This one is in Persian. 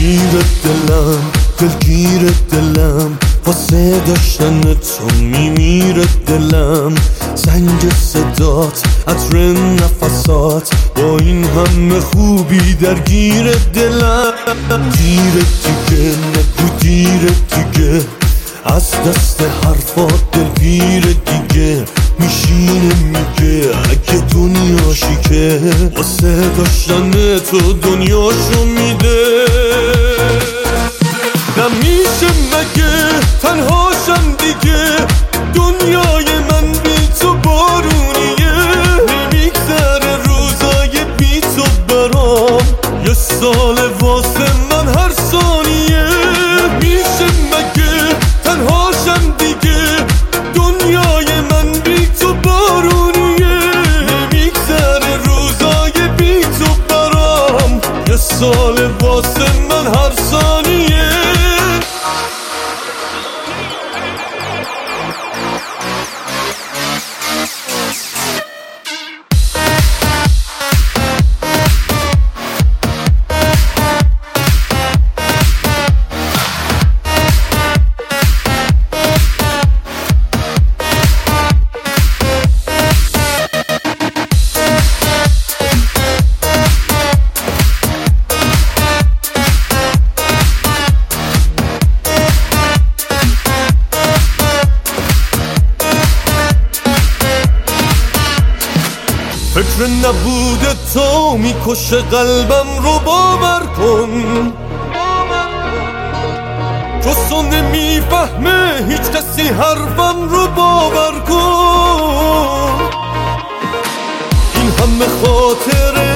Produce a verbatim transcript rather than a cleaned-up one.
دلگیر دلم دلگیر دلم واسه داشتن تو میمیره دلم زنگ صدات عطر نفسات با این همه خوبی درگیر دلم دیر دیگه نگو دیر دیگه از دست حرفات دلگیر دیگه میشینه میگه اگه دنیاشی که واسه داشتن تو دنیاشو میده نمیشه مگه تنهاشم دیگه دنیای من بی تو بارونیه نمیگذره روزای بی تو برام یه سال واسه من هر ثانیه نمیشه مگه تنهاشم دیگه دنیای من بی تو بارونیه نمیگذره روزای بی تو برام یه سال واسه من هر ثانیه فکر نبوده تو میکشه قلبم رو باور کن چو نمیفهمه هیچ کسی حرفم رو باور کن این همه خاطره